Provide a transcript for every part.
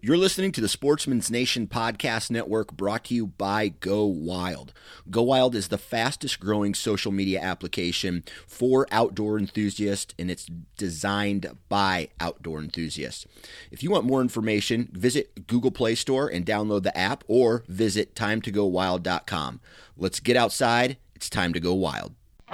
You're listening to the Sportsman's Nation Podcast Network, brought to you by Go Wild. Go Wild is the fastest growing social media application for outdoor enthusiasts, and it's designed by outdoor enthusiasts. If you want more information, visit Google Play Store and download the app, or visit timetogowild.com. Let's get outside. It's time to go wild.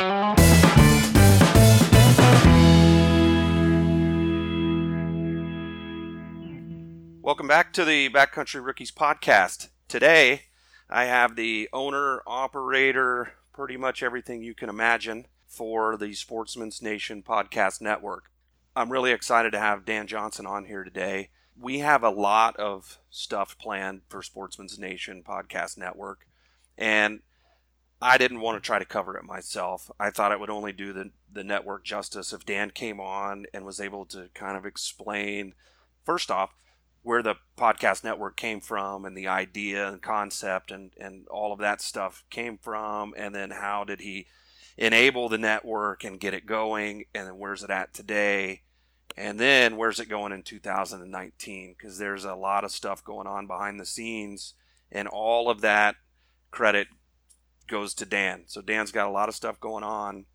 Welcome back to the Backcountry Rookies podcast. Today, I have the owner, operator, pretty much everything you can imagine for the Sportsman's Nation Podcast Network. I'm really excited to have Dan Johnson on here today. We have a lot of stuff planned for Sportsman's Nation Podcast Network, and I didn't want to try to cover it myself. I thought it would only do the network justice if Dan came on and was able to kind of explain, first off, where the podcast network came from and the idea and concept and all of that stuff came from, and then how did he enable the network and get it going, and then where's it at today, and then where's it going in 2019, because there's a lot of stuff going on behind the scenes, and all of that credit goes to Dan. So Dan's got a lot of stuff going on,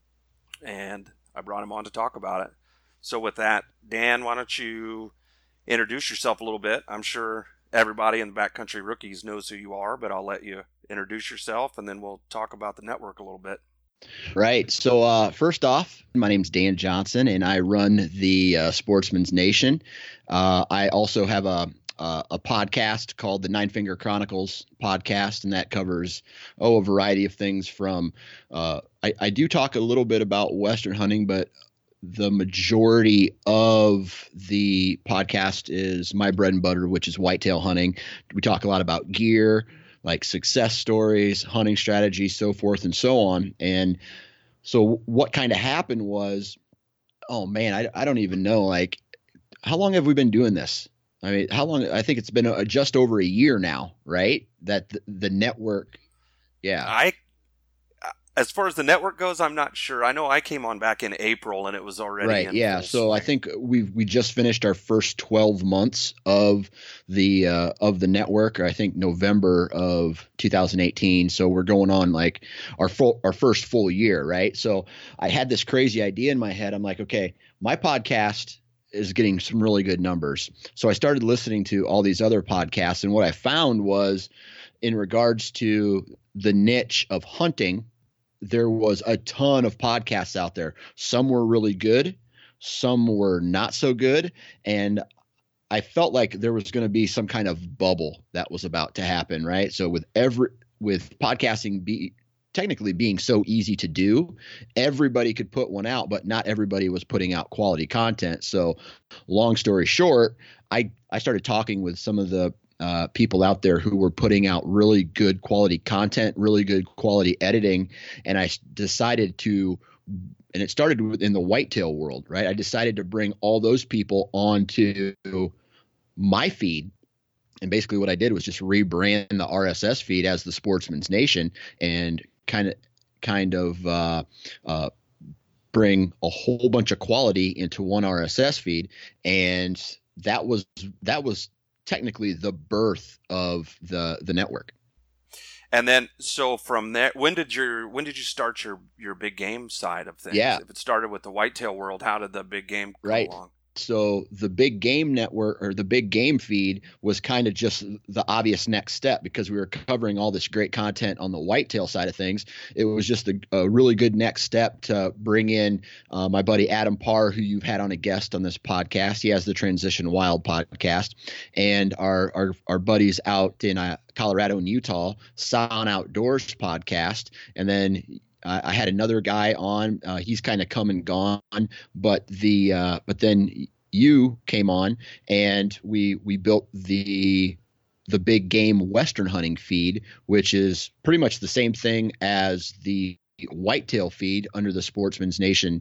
and I brought him on to talk about it. So with that, Dan, why don't you introduce yourself a little bit? I'm sure everybody in the Backcountry Rookies knows who you are, but I'll let you introduce yourself, and then we'll talk about the network a little bit. Right. So first off, my name's Dan Johnson, and I run the Sportsman's Nation. I also have a podcast called the Nine Finger Chronicles podcast, and that covers a variety of things from I do talk a little bit about Western hunting, but the majority of the podcast is my bread and butter, which is whitetail hunting. We talk a lot about gear, like success stories, hunting strategies, so forth and so on. And so what kind of happened was, oh man, I don't even know, like, how long have we been doing this? I mean, how long? I think it's been just over a year now, right? That the network. Yeah. As far as the network goes, I'm not sure. I know I came on back in April, and it was already right. In yeah. full So swing. I think we just finished our first 12 months of the network. I think November of 2018. So we're going on like our first full year, right? So I had this crazy idea in my head. I'm like, okay, my podcast is getting some really good numbers. So I started listening to all these other podcasts, and what I found was, in regards to the niche of hunting, there was a ton of podcasts out there. Some were really good, some were not so good, and I felt like there was going to be some kind of bubble that was about to happen, right? So with podcasting technically being so easy to do, everybody could put one out, but not everybody was putting out quality content. So long story short, I started talking with some of the people out there who were putting out really good quality content, really good quality editing. And I decided to, and it started in the whitetail world, right? I decided to bring all those people onto my feed. And basically what I did was just rebrand the RSS feed as the Sportsman's Nation, and kind of bring a whole bunch of quality into one RSS feed. And that was technically the birth of the network. And then, so from there, when did you start your big game side of things? Yeah. If it started with the whitetail world, how did the big game go along? So the big game network, or the big game feed, was kind of just the obvious next step, because we were covering all this great content on the whitetail side of things. It was just a really good next step to bring in my buddy Adam Parr, who you've had on a guest on this podcast. He has the Transition Wild podcast, and our buddies out in Colorado and Utah, Sound Outdoors podcast. And then I had another guy on. He's kind of come and gone, but then you came on, and we built the big game Western hunting feed, which is pretty much the same thing as the whitetail feed under the Sportsman's Nation.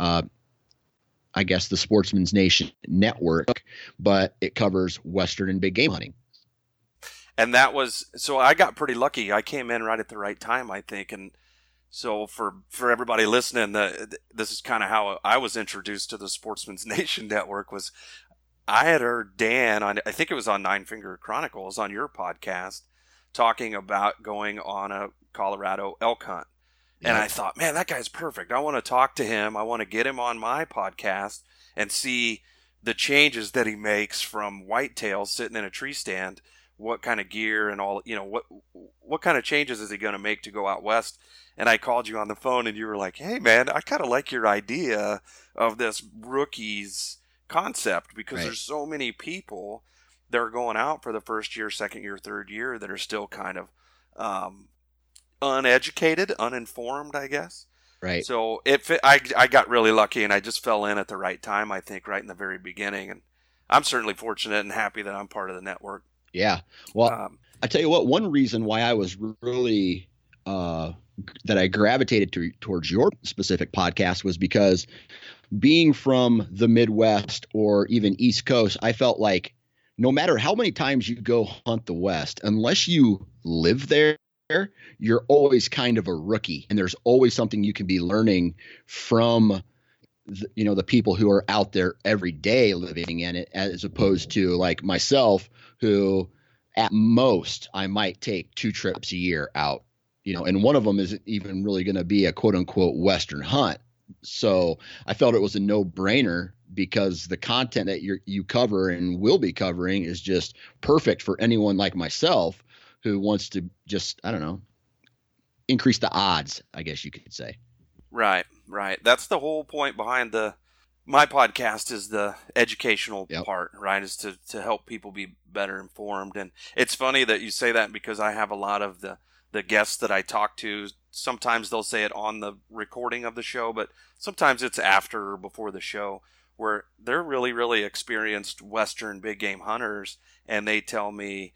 I guess the Sportsman's Nation network, but it covers Western and big game hunting. And so I got pretty lucky. I came in right at the right time, I think, and So for everybody listening, this is kind of how I was introduced to the Sportsman's Nation Network. Was I had heard Dan on, I think it was on Nine Finger Chronicles on your podcast, talking about going on a Colorado elk hunt. And I thought, man, that guy's perfect. I want to talk to him. I want to get him on my podcast and see the changes that he makes from whitetail sitting in a tree stand. What kind of gear and all, what kind of changes is he going to make to go out west? And I called you on the phone and you were like, hey, man, I kind of like your idea of this rookies concept because there's so many people that are going out for the first year, second year, third year that are still kind of uneducated, uninformed, I guess. Right. So I got really lucky and I just fell in at the right time, I think, right in the very beginning. And I'm certainly fortunate and happy that I'm part of the network. Yeah. Well, I tell you what, one reason why I was really that I gravitated towards your specific podcast was because being from the Midwest or even East Coast, I felt like no matter how many times you go hunt the West, unless you live there, you're always kind of a rookie, and there's always something you can be learning from the people who are out there every day living in it, as opposed to like myself, who at most I might take 2 trips a year out, and one of them isn't even really going to be a quote unquote Western hunt. So I felt it was a no brainer because the content that you cover and will be covering is just perfect for anyone like myself who wants to just, I don't know, increase the odds, I guess you could say. Right. That's the whole point behind my podcast, is the educational part, right? Is to help people be better informed. And it's funny that you say that because I have a lot of the guests that I talk to. Sometimes they'll say it on the recording of the show, but sometimes it's after or before the show, where they're really, really experienced Western big game hunters. And they tell me,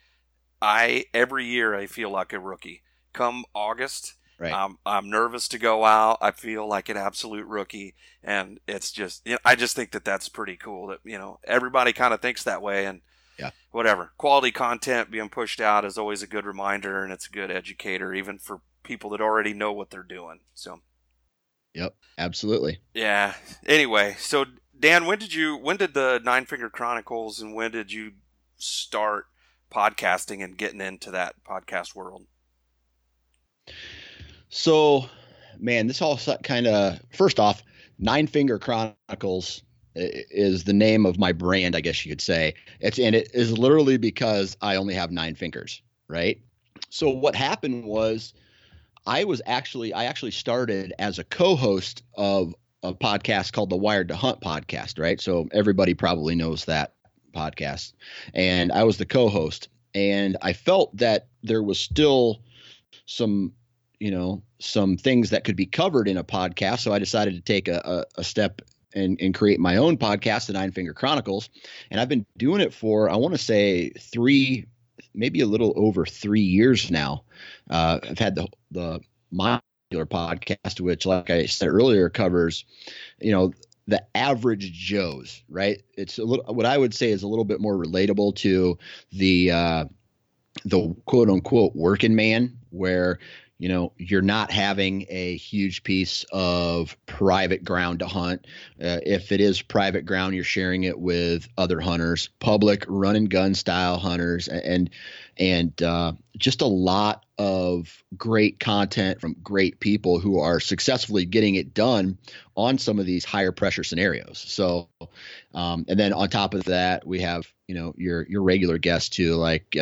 every year I feel like a rookie. Come August, right. I'm nervous to go out. I feel like an absolute rookie, and it's just, I just think that that's pretty cool that, everybody kind of thinks that way, and whatever. Quality content being pushed out is always a good reminder, and it's a good educator, even for people that already know what they're doing. So. Yep, absolutely. Yeah. Anyway, so Dan, when did the Nine Finger Chronicles, and when did you start podcasting and getting into that podcast world? So, man, this all kind of, first off, Nine Finger Chronicles is the name of my brand, I guess you could say. It is literally because I only have 9 fingers, right? So what happened was I actually started as a co-host of a podcast called the Wired to Hunt podcast, right? So everybody probably knows that podcast. And I was the co-host, and I felt that there was still some things that could be covered in a podcast. So I decided to take a step and create my own podcast, the Nine Finger Chronicles. And I've been doing it for, I want to say 3, maybe a little over 3 years now. I've had the Modular podcast, which, like I said earlier, covers, the average Joes, right? It's a little, what I would say is a little bit more relatable to the quote unquote working man, where, you're not having a huge piece of private ground to hunt. If it is private ground, you're sharing it with other hunters, public run and gun style hunters, and just a lot of great content from great people who are successfully getting it done on some of these higher pressure scenarios. So, and then on top of that, we have, your regular guests too, like,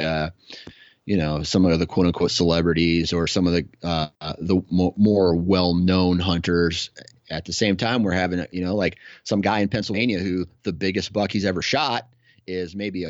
some of the quote unquote celebrities or some of the more well-known hunters. At the same time, we're having, like some guy in Pennsylvania who the biggest buck he's ever shot is maybe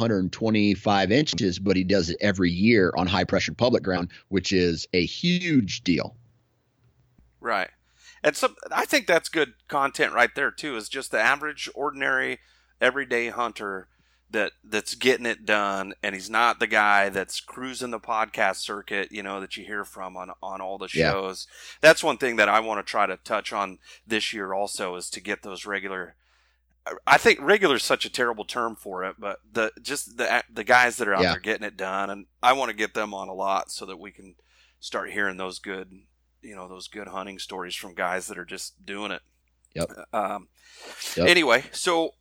125 inches, but he does it every year on high pressure public ground, which is a huge deal. Right. And so I think that's good content right there too, is just the average, ordinary, everyday hunter that's getting it done, and he's not the guy that's cruising the podcast circuit, that you hear from on all the shows. Yeah. That's one thing that I want to try to touch on this year also, is to get those regular. I think regular is such a terrible term for it, but the guys that are out there getting it done, and I want to get them on a lot so that we can start hearing those good hunting stories from guys that are just doing it. Yep. Anyway, so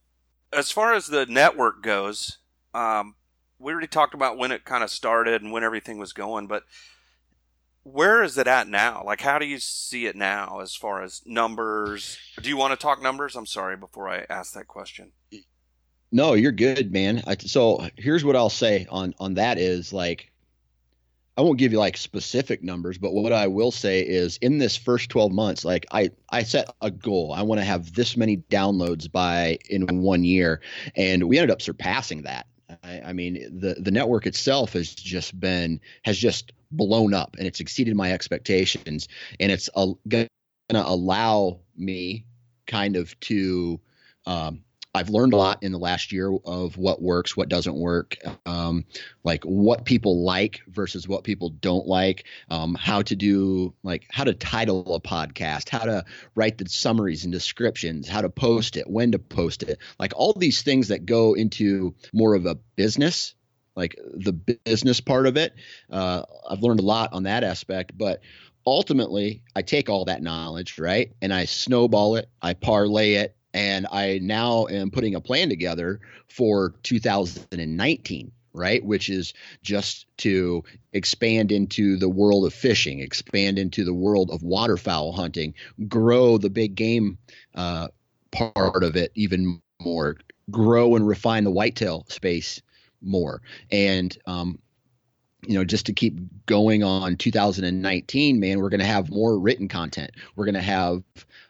as far as the network goes, we already talked about when it kind of started and when everything was going, but where is it at now? Like, how do you see it now as far as numbers? Do you want to talk numbers? I'm sorry, before I ask that question. No, you're good, man. So here's what I'll say on that is like, I won't give you like specific numbers, but what I will say is in this first 12 months, like I set a goal. I want to have this many downloads in 1 year. And we ended up surpassing that. I mean, the network itself has just blown up, and it's exceeded my expectations. And it's going to allow me kind of to, I've learned a lot in the last year of what works, what doesn't work, like what people like versus what people don't like, how to title a podcast, how to write the summaries and descriptions, how to post it, when to post it, like all these things that go into more of a business, like the business part of it. I've learned a lot on that aspect, but ultimately I take all that knowledge, right, and I snowball it, I parlay it, and I now am putting a plan together for 2019, right? Which is just to expand into the world of fishing, expand into the world of waterfowl hunting, grow the big game part of it even more, grow and refine the whitetail space more. And, just to keep going on 2019, man, we're going to have more written content. We're going to have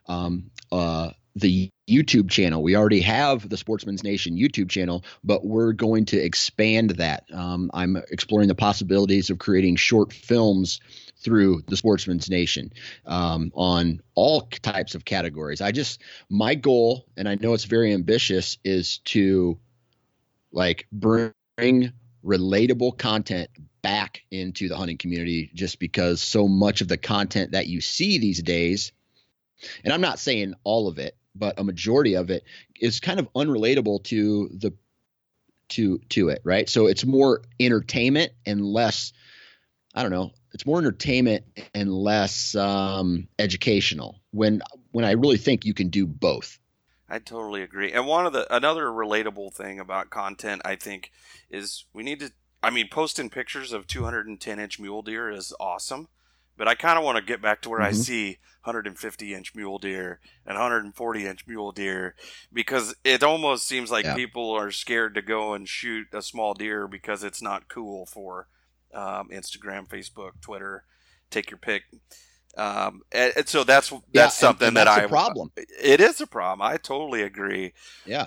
the YouTube channel. We already have the Sportsman's Nation YouTube channel, but we're going to expand that. I'm exploring the possibilities of creating short films through the Sportsman's Nation on all types of categories. My goal, and I know it's very ambitious, is to like bring relatable content back into the hunting community, just because so much of the content that you see these days, and I'm not saying all of it, but a majority of it is kind of unrelatable to it, right? So it's more entertainment and less, I don't know, it's more entertainment and less educational, when I really think you can do both. I totally agree. And another relatable thing about content, I think, is posting pictures of 210-inch mule deer is awesome, but I kind of want to get back to where I see 150-inch mule deer and 140-inch mule deer, because it almost seems like people are scared to go and shoot a small deer because it's not cool for Instagram, Facebook, Twitter, take your pick. And so that's something that's a problem. It is a problem. I totally agree. Yeah.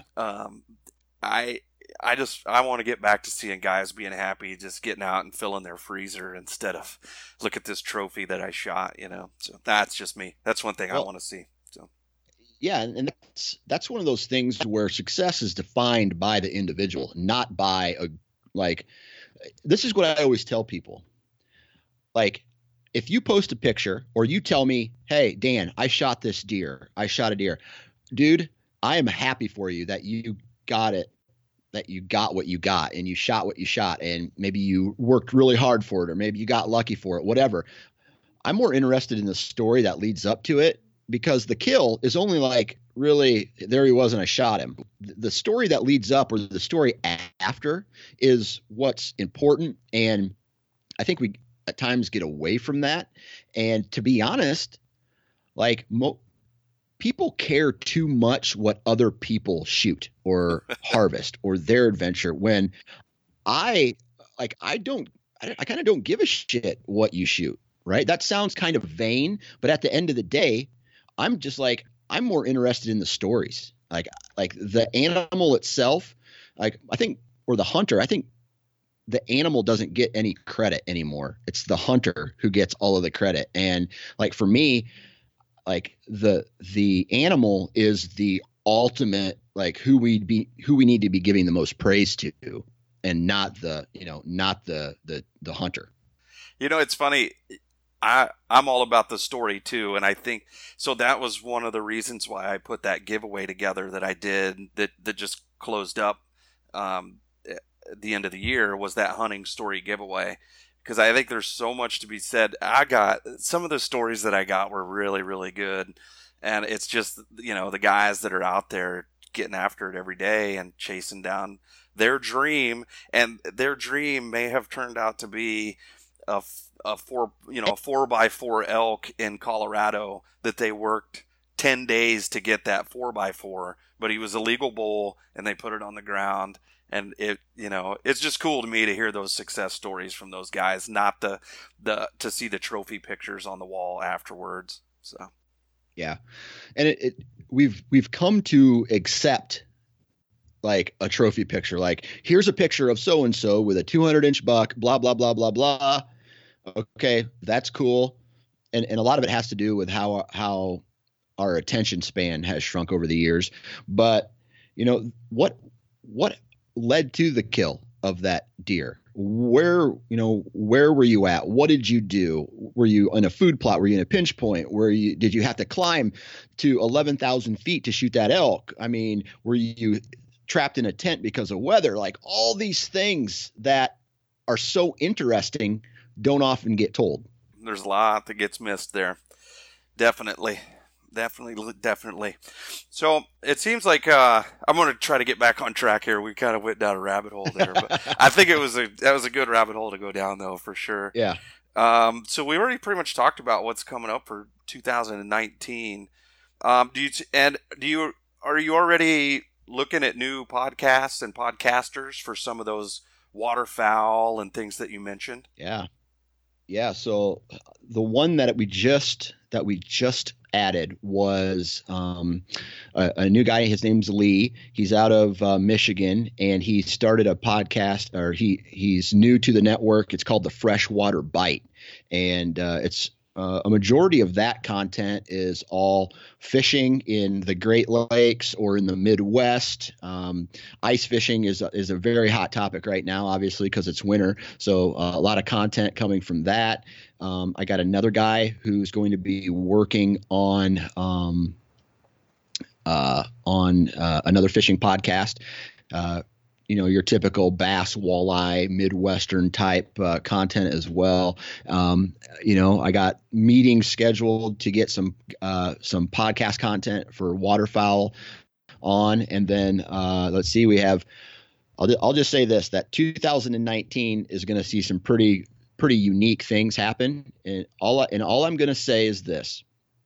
I want to get back to seeing guys being happy, just getting out and filling their freezer instead of look at this trophy that I shot, So that's just me. That's one thing I want to see. So. Yeah. And that's one of those things where success is defined by the individual, not by this is what I always tell people. Like, if you post a picture or you tell me, hey, Dan, I shot a deer, dude, I am happy for you that you got it, that you got what you got and you shot what you shot, and maybe you worked really hard for it, or maybe you got lucky for it, whatever. I'm more interested in the story that leads up to it, because the kill is only like, really, there he was and I shot him. The story that leads up, or the story after, is what's important. And I think we at times get away from that. And to be honest, like people care too much what other people shoot or harvest or their adventure, when I kind of don't give a shit what you shoot, right? That sounds kind of vain, but at the end of the day, I'm just like, I'm more interested in the stories, like the animal itself. Like, I think, or the hunter, I think the animal doesn't get any credit anymore. It's the hunter who gets all of the credit. And like, for me, like the animal is the ultimate, like who we need to be giving the most praise to, and not the hunter. It's funny. I'm all about the story too, and I think so. That was one of the reasons why I put that giveaway together that I did, that just closed up at the end of the year, was that hunting story giveaway, because I think there's so much to be said. I got some of the stories that I got were really, really good, and it's just the guys that are out there getting after it every day and chasing down their dream, and their dream may have turned out to be a 4x4 elk in Colorado that they worked 10 days to get that 4x4, but he was a legal bull and they put it on the ground. And it's just cool to me to hear those success stories from those guys, not to see the trophy pictures on the wall afterwards. So, yeah. And we've come to accept like a trophy picture, like here's a picture of so-and-so with a 200-inch buck, blah, blah, blah, blah, blah. Okay. That's cool. And a lot of it has to do with how our attention span has shrunk over the years. But what led to the kill of that deer? Where were you at? What did you do? Were you in a food plot? Were you in a pinch point? Did you have to climb to 11,000 feet to shoot that elk? I mean, were you trapped in a tent because of weather? Like, all these things that are so interesting don't often get told. There's a lot that gets missed there. Definitely. So it seems like I'm going to try to get back on track here. We kind of went down a rabbit hole there, but I think that was a good rabbit hole to go down, though, for sure. Yeah. So we already pretty much talked about what's coming up for 2019. Are you already looking at new podcasts and podcasters for some of those waterfowl and things that you mentioned? Yeah. So the one that we just added was a new guy. His name's Lee. He's out of Michigan, and he started a podcast, or he's new to the network. It's called the Freshwater Bite, and it's a majority of that content is all fishing in the Great Lakes or in the Midwest. Ice fishing is a very hot topic right now, obviously, because it's winter. So a lot of content coming from that. I got another guy who's going to be working on another fishing podcast. Your typical bass, walleye, Midwestern type content as well. I got meetings scheduled to get some podcast content for waterfowl on, and then let's see, we have. I'll just say this: that 2019 is going to see some pretty unique things happen, and all I'm going to say is this: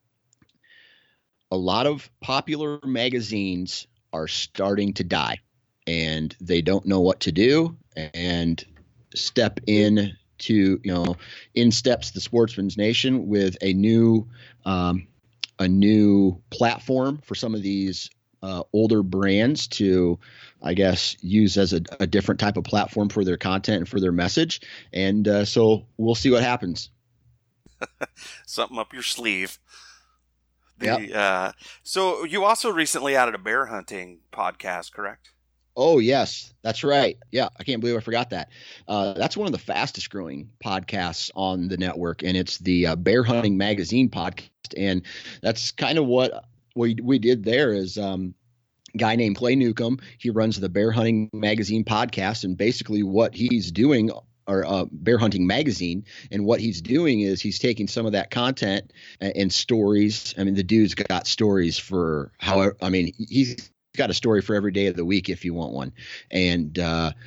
a lot of popular magazines are starting to die, and they don't know what to do, and in steps the Sportsman's Nation with a new platform for some of these older brands to, I guess, use as a different type of platform for their content and for their message. And so we'll see what happens. Something up your sleeve. Yeah. So you also recently added a bear hunting podcast, correct? Oh, yes, that's right. Yeah, I can't believe I forgot that. That's one of the fastest growing podcasts on the network, and it's the Bear Hunting Magazine podcast. And that's kind of what we did there is guy named Clay Newcomb. He runs the Bear Hunting Magazine podcast, and basically what he's doing, or Bear Hunting Magazine, and what he's doing is he's taking some of that content and stories. I mean, the dude's got stories for he's got a story for every day of the week if you want one. And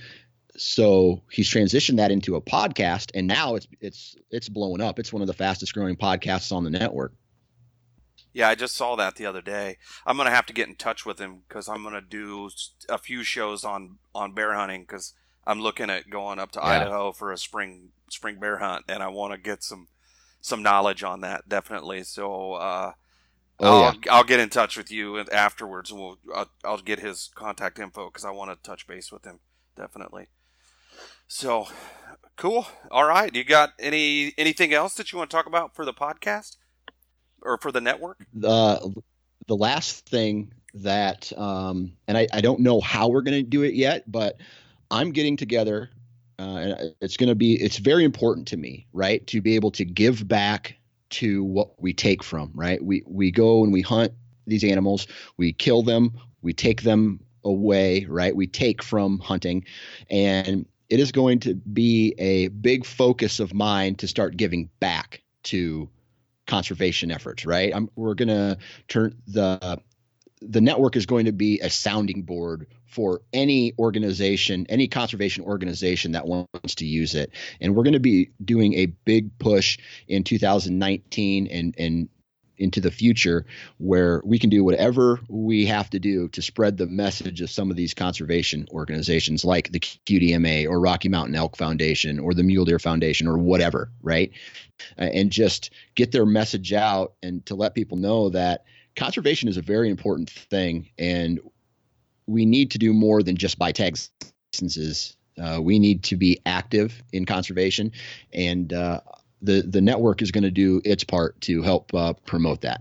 so he's transitioned that into a podcast, and now it's blowing up. It's one of the fastest growing podcasts on the network. Yeah, I just saw that the other day. I'm going to have to get in touch with him because I'm going to do a few shows on bear hunting, because I'm looking at going up to Idaho for a spring bear hunt, and I want to get some knowledge on that, definitely. So I'll get in touch with you afterwards, and I'll get his contact info because I want to touch base with him, definitely. So cool. All right, you got anything else that you want to talk about for the podcast or for the network? The last thing that and I don't know how we're going to do it yet, but I'm getting together, and it's very important to me, right, to be able to give back to what we take from, right? We go and we hunt these animals, we kill them, we take them away, right? We take from hunting, and it is going to be a big focus of mine to start giving back to conservation efforts, right? We're going to turn the network is going to be a sounding board for any organization, any conservation organization that wants to use it. And we're going to be doing a big push in 2019 and into the future, where we can do whatever we have to do to spread the message of some of these conservation organizations like the QDMA or Rocky Mountain Elk Foundation or the Mule Deer Foundation or whatever, right? And just get their message out and to let people know that conservation is a very important thing, and we need to do more than just buy tag licenses. We need to be active in conservation, and the network is going to do its part to help promote that.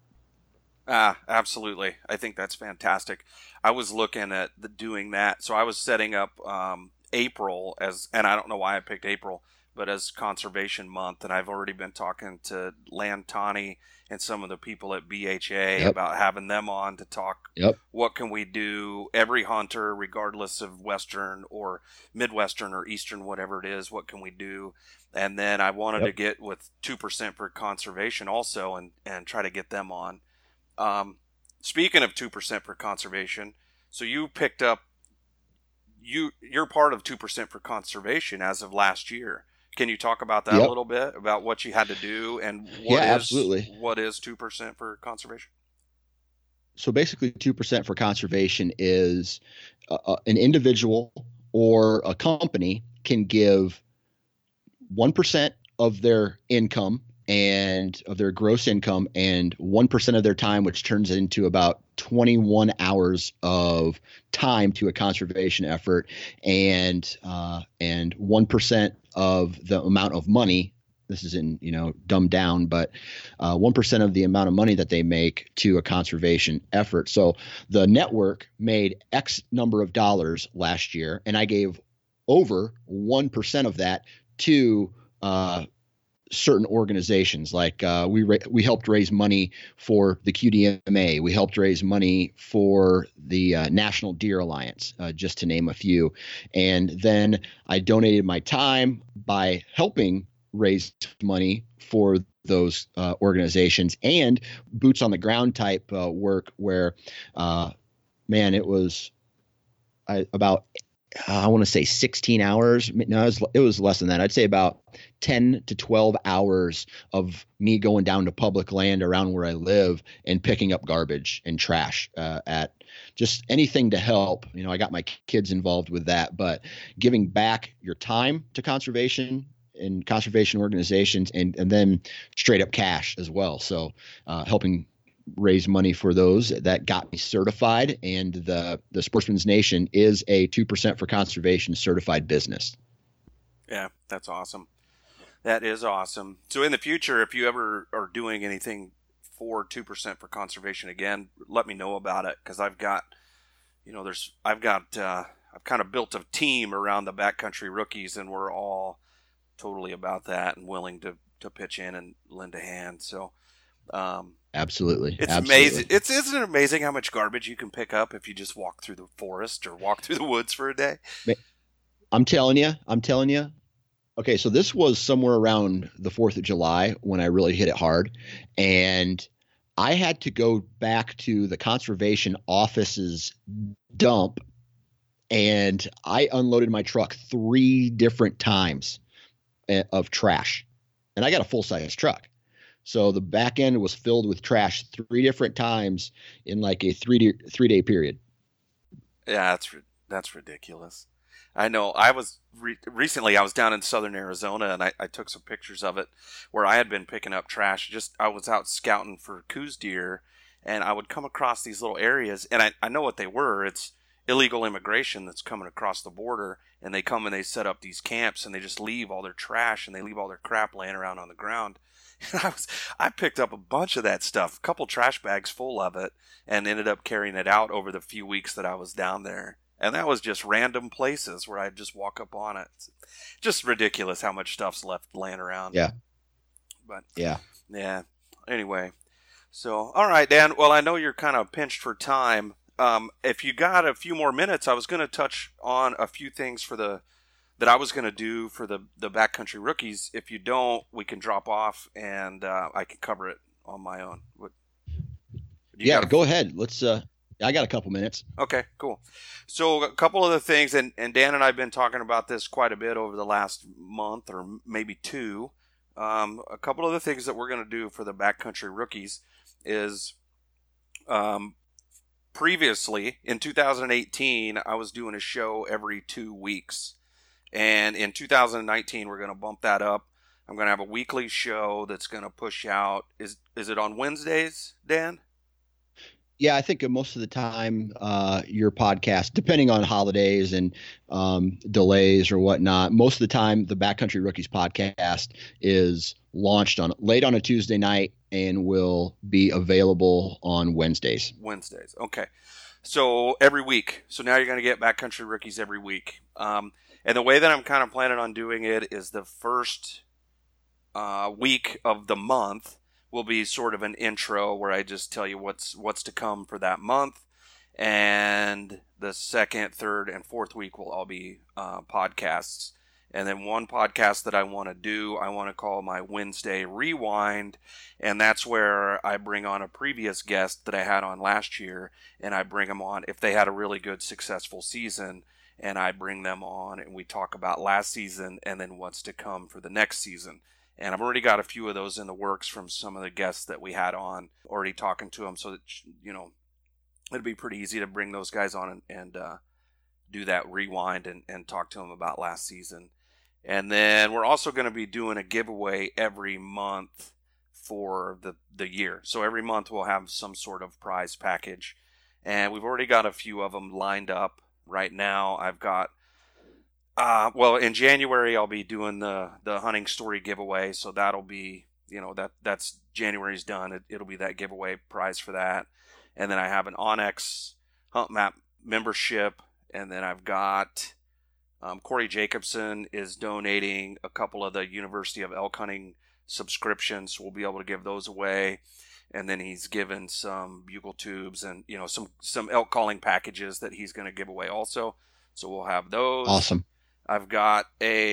Absolutely. I think that's fantastic. I was looking at doing that. So I was setting up April and I don't know why I picked April, but as Conservation Month. And I've already been talking to Lan Tani and some of the people at BHA about having them on to talk. What can we do? Every hunter, regardless of Western or Midwestern or Eastern, whatever it is, what can we do? And then I wanted to get with 2% for Conservation also and try to get them on. Speaking of 2% for Conservation, so you picked up, you're part of 2% for Conservation as of last year. Can you talk about that a little bit, about what you had to do and absolutely. What is 2% for Conservation? So basically 2% for Conservation is an individual or a company can give 1% of their income and of their gross income and 1% of their time, which turns into about 21 hours of time to a conservation effort, and 1% of the amount of money. This is in, dumbed down, but 1% of the amount of money that they make to a conservation effort. So the network made X number of dollars last year, and I gave over 1% of that to certain organizations. Like we helped raise money for the QDMA. We helped raise money for the National Deer Alliance, just to name a few. And then I donated my time by helping raise money for those organizations, and boots on the ground type work where, it was about I want to say 16 hours. No, it was less than that. I'd say about 10 to 12 hours of me going down to public land around where I live and picking up garbage and trash at just anything to help. I got my kids involved with that, but giving back your time to conservation and conservation organizations and then straight up cash as well. So helping raise money for those that got me certified, and the Sportsman's Nation is a 2% for Conservation certified business. Yeah, that's awesome. That is awesome. So in the future, if you ever are doing anything for 2% for Conservation again, let me know about it, because I've got, I've kind of built a team around the Backcountry Rookies, and we're all totally about that and willing to pitch in and lend a hand. So absolutely. It's amazing. Isn't it amazing how much garbage you can pick up if you just walk through the forest or walk through the woods for a day? I'm telling you. Okay, so this was somewhere around the 4th of July when I really hit it hard. And I had to go back to the conservation office's dump, and I unloaded my truck 3 different times of trash. And I got a full-size truck. So the back end was filled with trash 3 different times in like a 3-day period. Yeah, that's ridiculous. I know. I was recently. I was down in southern Arizona, and I took some pictures of it where I had been picking up trash. I was out scouting for Coues deer, and I would come across these little areas, and I know what they were. It's illegal immigration that's coming across the border, and they come and they set up these camps, and they just leave all their trash and they leave all their crap laying around on the ground. I picked up a bunch of that stuff, a couple trash bags full of it, and ended up carrying it out over the few weeks that I was down there. And that was just random places where I'd just walk up on it. It's just ridiculous how much stuff's left laying around. Yeah. But yeah. Anyway, so all right, Dan. Well, I know you're kind of pinched for time. If you got a few more minutes, I was going to touch on a few things that I was going to do for the Backcountry Rookies. If you don't, we can drop off and I can cover it on my own. Yeah, go ahead. Let's. I got a couple minutes. Okay, cool. So a couple of the things, and Dan and I have been talking about this quite a bit over the last month or maybe two. A couple of the things that we're going to do for the Backcountry Rookies is previously in 2018, I was doing a show every 2 weeks. And in 2019, we're going to bump that up. I'm going to have a weekly show that's going to push out. Is it on Wednesdays, Dan? Yeah, I think most of the time your podcast, depending on holidays and delays or whatnot, most of the time the Backcountry Rookies podcast is launched late on a Tuesday night and will be available on Wednesdays. Wednesdays, okay. So every week. So now you're going to get Backcountry Rookies every week. And the way that I'm kind of planning on doing it is the first week of the month will be sort of an intro where I just tell you what's to come for that month, and the second, third, and fourth week will all be podcasts. And then one podcast that I want to call my Wednesday Rewind, and that's where I bring on a previous guest that I had on last year, and I bring them on if they had a really good, successful season, and I bring them on, and we talk about last season and then what's to come for the next season. And I've already got a few of those in the works from some of the guests that we had on, already talking to them, so that, it'd be pretty easy to bring those guys on and do that rewind and talk to them about last season. And then we're also going to be doing a giveaway every month for the year. So every month we'll have some sort of prize package. And we've already got a few of them lined up right now. I've got in January I'll be doing the hunting story giveaway, so that'll be, that's January's done. It'll be that giveaway prize for that. And then I have an onX Hunt Map membership, and then I've got Corey Jacobson is donating a couple of the University of Elk Hunting subscriptions, so we'll be able to give those away. And then he's given some bugle tubes and some elk calling packages that he's going to give away also. So we'll have those. Awesome. I've got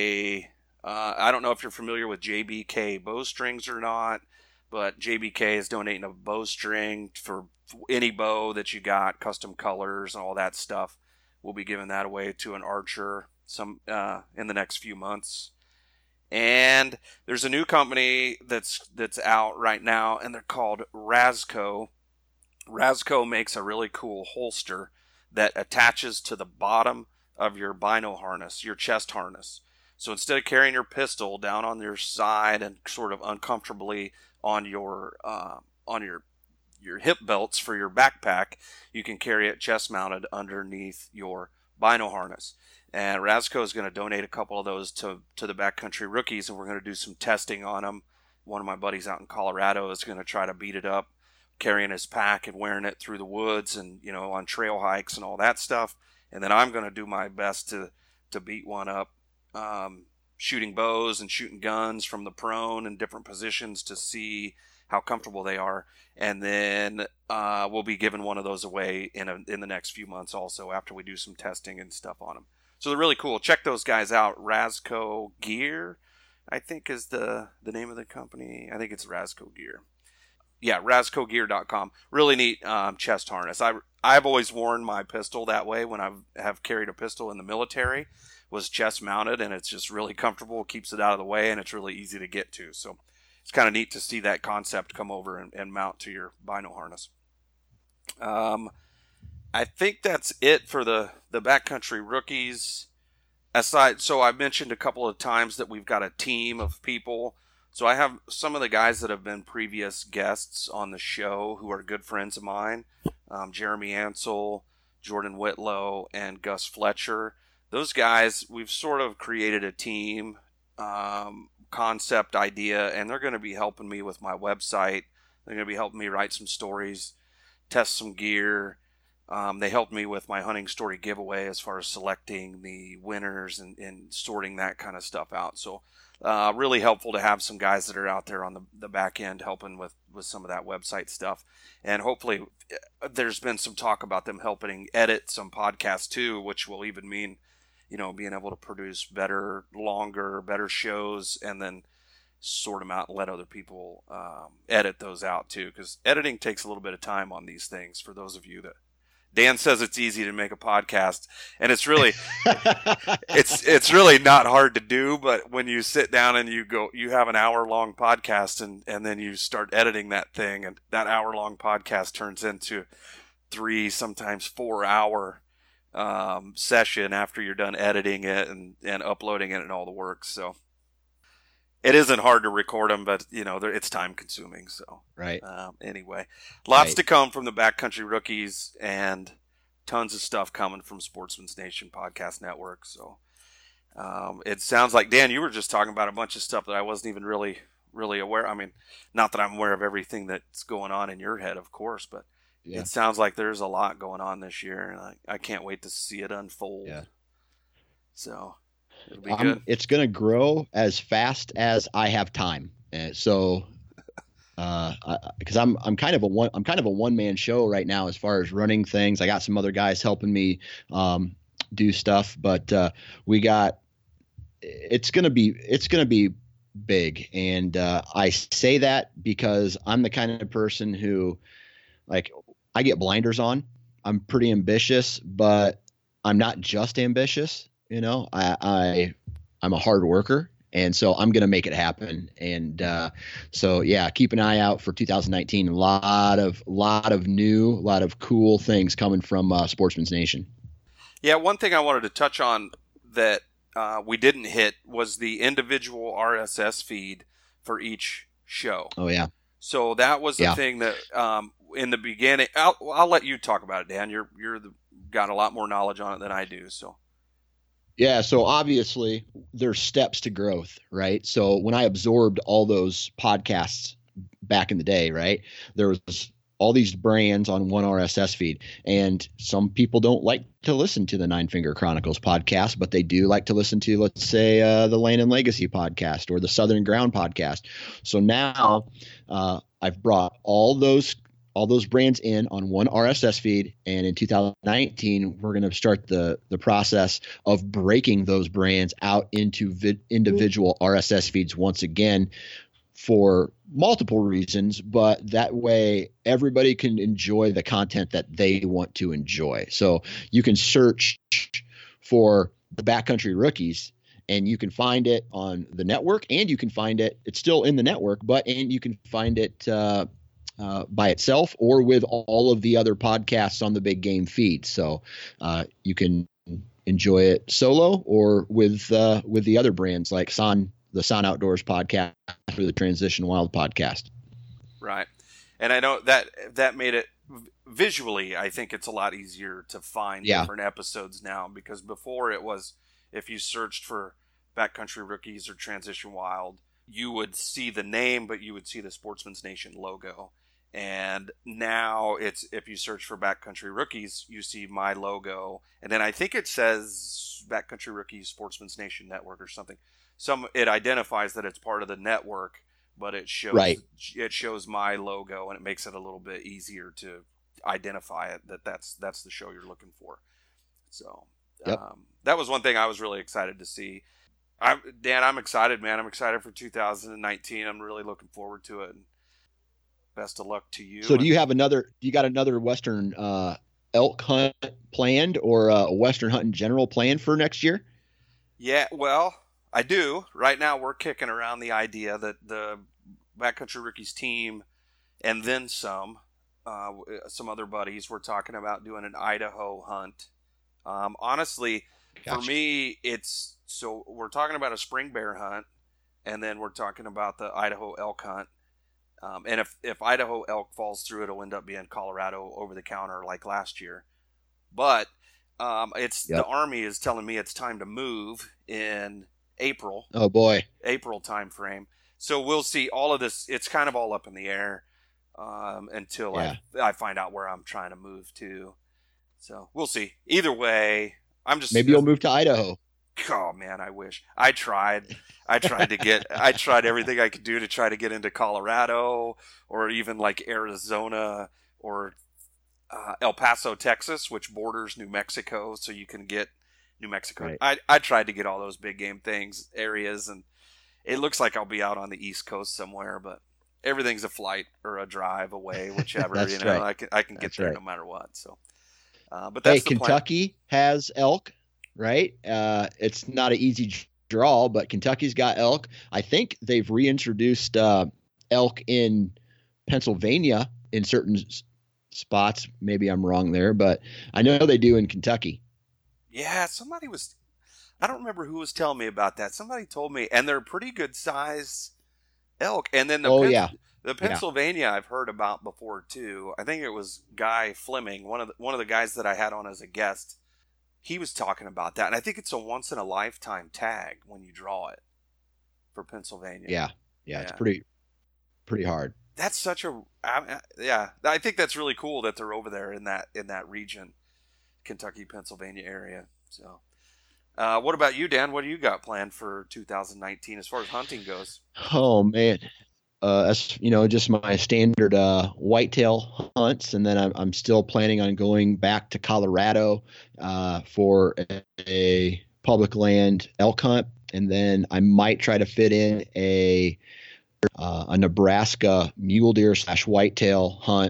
I don't know if you're familiar with JBK bowstrings or not, but JBK is donating a bowstring for any bow that you got, custom colors and all that stuff. We'll be giving that away to an archer in the next few months. And there's a new company that's out right now, and they're called Razco. Razco makes a really cool holster that attaches to the bottom of your bino harness, your chest harness. So instead of carrying your pistol down on your side and sort of uncomfortably on your hip belts for your backpack, you can carry it chest mounted underneath your bino harness. And Razco is going to donate a couple of those to the Backcountry Rookies, and we're going to do some testing on them. One of my buddies out in Colorado is going to try to beat it up, carrying his pack and wearing it through the woods and on trail hikes and all that stuff. And then I'm going to do my best to beat one up, shooting bows and shooting guns from the prone in different positions to see how comfortable they are. And then we'll be giving one of those away in the next few months also, after we do some testing and stuff on them. So they're really cool. Check those guys out. Razco Gear, I think, is the name of the company. I think it's Razco Gear. Yeah, RazcoGear.com. Really neat chest harness. I've always worn my pistol that way when I have carried a pistol in the military, was chest mounted, and it's just really comfortable, keeps it out of the way, and it's really easy to get to. So it's kind of neat to see that concept come over and mount to your bino harness. I think that's it for the Backcountry Rookies. So I've mentioned a couple of times that we've got a team of people. So I have some of the guys that have been previous guests on the show who are good friends of mine. Jeremy Ansel, Jordan Whitlow, and Gus Fletcher. Those guys, we've sort of created a team concept idea, and they're going to be helping me with my website. They're going to be helping me write some stories, test some gear. They helped me with my hunting story giveaway as far as selecting the winners and sorting that kind of stuff out. So really helpful to have some guys that are out there on the back end helping with some of that website stuff. And hopefully there's been some talk about them helping edit some podcasts too, which will even mean, being able to produce better, longer, better shows, and then sort them out and let other people edit those out too, because editing takes a little bit of time on these things. For those of you that Dan says it's easy to make a podcast, and it's really it's really not hard to do. But when you sit down and you have an hour-long podcast, and then you start editing that thing, and that hour-long podcast turns into 3, sometimes 4-hour session after you're done editing it and uploading it and all the work. So it isn't hard to record them, but it's time consuming. So right. Anyway, lots to come from the Backcountry Rookies, and tons of stuff coming from Sportsman's Nation Podcast Network. So it sounds like, Dan, you were just talking about a bunch of stuff that I wasn't even really aware. I mean, not that I'm aware of everything that's going on in your head, of course, but yeah. It sounds like there's a lot going on this year, and I can't wait to see it unfold. Yeah. So it'll be good. It's going to grow as fast as I have time. So, because I'm kind of a one-man show right now as far as running things. I got some other guys helping me do stuff, but it's going to be big, and I say that because I'm the kind of person who, like, I get blinders on. I'm pretty ambitious, but I'm not just ambitious. I'm a hard worker, and so I'm going to make it happen. And so yeah, keep an eye out for 2019. A lot of cool things coming from Sportsman's Nation. Yeah, one thing I wanted to touch on that we didn't hit was the individual RSS feed for each show. Oh yeah. So that was the thing that in the beginning. I'll let you talk about it, Dan. You're got a lot more knowledge on it than I do. So. Yeah, so obviously there's steps to growth, right? So when I absorbed all those podcasts back in the day, right, there was all these brands on one RSS feed, and some people don't like to listen to the Nine Finger Chronicles podcast, but they do like to listen to, let's say, the Lane and Legacy podcast or the Southern Ground podcast. So now I've brought all those brands in on one RSS feed, and in 2019 we're going to start the process of breaking those brands out into individual RSS feeds once again, for multiple reasons, but that way everybody can enjoy the content that they want to enjoy. So you can search for the Backcountry Rookies, and you can find it on the network, and you can find it's still in the network, and you can find it by itself or with all of the other podcasts on the Big Game feed. So you can enjoy it solo or with the other brands like the Son Outdoors podcast or the Transition Wild podcast. Right. And I know that made it visually, I think it's a lot easier to find different episodes now, because before it was, if you searched for Backcountry Rookies or Transition Wild, you would see the name, but you would see the Sportsman's Nation logo. And now it's, if you search for Backcountry Rookies, you see my logo. And then I think it says Backcountry Rookies Sportsman's Nation Network or something. It identifies that it's part of the network, but it shows my logo, and it makes it a little bit easier to identify it, that's the show you're looking for. So that was one thing I was really excited to see. Dan, I'm excited, man. I'm excited for 2019. I'm really looking forward to it. And best of luck to you. So do you got another Western elk hunt planned, or a Western hunt in general planned for next year? Yeah, well, I do. Right now we're kicking around the idea that the Backcountry Rookies team, and then some other buddies, we're talking about doing an Idaho hunt. Honestly, gotcha. For me, so we're talking about a spring bear hunt, and then we're talking about the Idaho elk hunt. And if Idaho elk falls through, it'll end up being Colorado over the counter like last year. But the Army is telling me it's time to move in April. Oh boy, April time frame. So we'll see. All of this, it's kind of all up in the air until I find out where I'm trying to move to. So we'll see. Either way, maybe you'll move to Idaho. Oh man, I wish. I tried everything I could do to try to get into Colorado, or even like Arizona, or El Paso, Texas, which borders New Mexico, so you can get New Mexico. Right. I tried to get all those big game areas, and it looks like I'll be out on the East Coast somewhere, but everything's a flight or a drive away, whichever. That's you know, right. I can get That's there right. no matter what. So, but Hey, that's the plan. Kentucky has elk, right? It's not an easy draw, but Kentucky's got elk. I think they've reintroduced elk in Pennsylvania in certain spots. Maybe I'm wrong there, but I know they do in Kentucky. Yeah, I don't remember who was telling me about that. Somebody told me, and they're pretty good size elk. And then Yeah. the Pennsylvania I've heard about before too. I think it was Guy Fleming, one of the guys that I had on as a guest. He was talking about that, and I think it's a once in a lifetime tag when you draw it for Pennsylvania. Yeah, it's pretty hard. That's such a yeah. I think that's really cool that they're over there in that region, Kentucky, Pennsylvania area. So, what about you, Dan? What do you got planned for 2019 as far as hunting goes? Oh man, that's just my standard whitetail hunts, and then I'm still planning on going back to Colorado for a public land elk hunt, and then I might try to fit in a Nebraska mule deer / whitetail hunt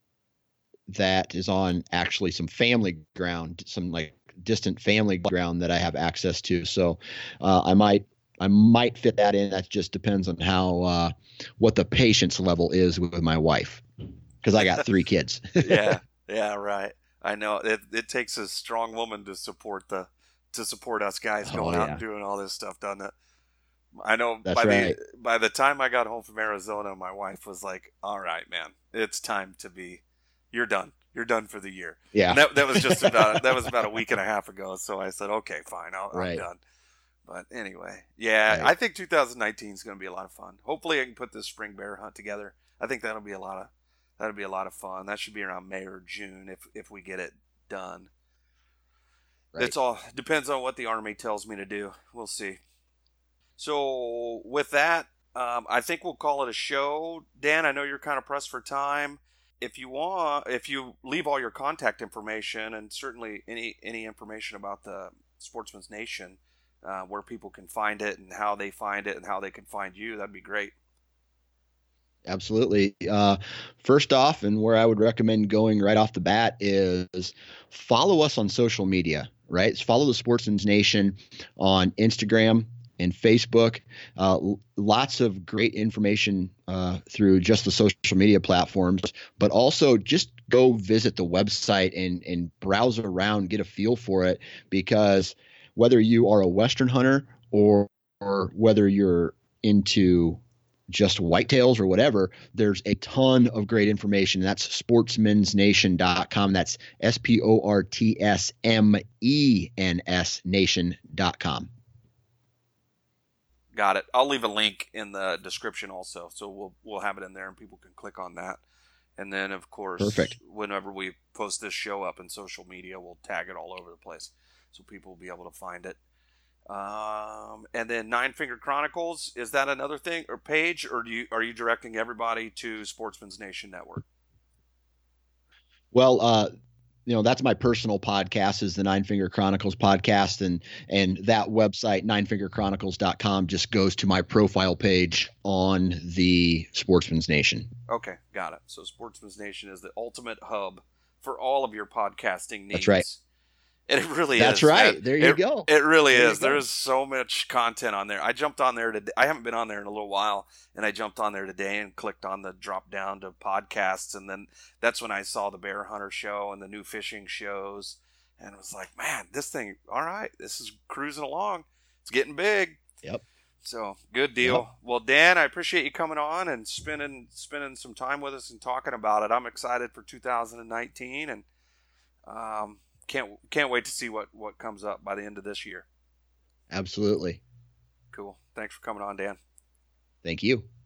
that is on actually some family ground, some like distant family ground that I have access to. So I might fit that in. That just depends on how what the patience level is with my wife, because I got 3 kids. Yeah, right. I know it takes a strong woman to support us guys going out and doing all this stuff, doesn't it? I know. That's right. By the time I got home from Arizona, my wife was like, "All right, man, it's time to be. You're done. You're done for the year." Yeah. And that was just about a week and a half ago. So I said, "Okay, fine, I'm done." But anyway, yeah, right. I think 2019 is going to be a lot of fun. Hopefully, I can put this spring bear hunt together. I think that'll be a lot of fun. That should be around May or June if we get it done. Right. It's all depends on what the Army tells me to do. We'll see. So with that, I think we'll call it a show. Dan, I know you're kind of pressed for time. If you leave all your contact information and certainly any information about the Sportsman's Nation, where people can find it and how they find it and how they can find you, that'd be great. Absolutely. First off, and where I would recommend going right off the bat is follow us on social media, right? Follow the Sportsman's Nation on Instagram and Facebook. Lots of great information through just the social media platforms, but also just go visit the website and browse around, get a feel for it, because whether you are a Western hunter or whether you're into just whitetails or whatever, there's a ton of great information. That's sportsmansnation.com. That's SPORTSMENS nation.com. Got it. I'll leave a link in the description also, so we'll have it in there and people can click on that. And then, of course, perfect. Whenever we post this show up in social media, we'll tag it all over the place so people will be able to find it. And then Nine Finger Chronicles, is that another thing or page, or are you directing everybody to Sportsman's Nation Network? Well, that's my personal podcast, is the Nine Finger Chronicles podcast, and that website, ninefingerchronicles.com, just goes to my profile page on the Sportsman's Nation. Okay, got it. So Sportsman's Nation is the ultimate hub for all of your podcasting needs. That's right. And it really is. That's right. Man. There you go. It really is. There's so much content on there. I jumped on there today. I haven't been on there in a little while, and I jumped on there today and clicked on the drop down to podcasts, and then that's when I saw the Bear Hunter show and the new fishing shows, and I was like, man, this thing, all right, this is cruising along. It's getting big. Yep. So good deal. Yep. Well, Dan, I appreciate you coming on and spending some time with us and talking about it. I'm excited for 2019, and can't wait to see what comes up by the end of this year. Absolutely. Cool. Thanks for coming on, Dan. Thank you.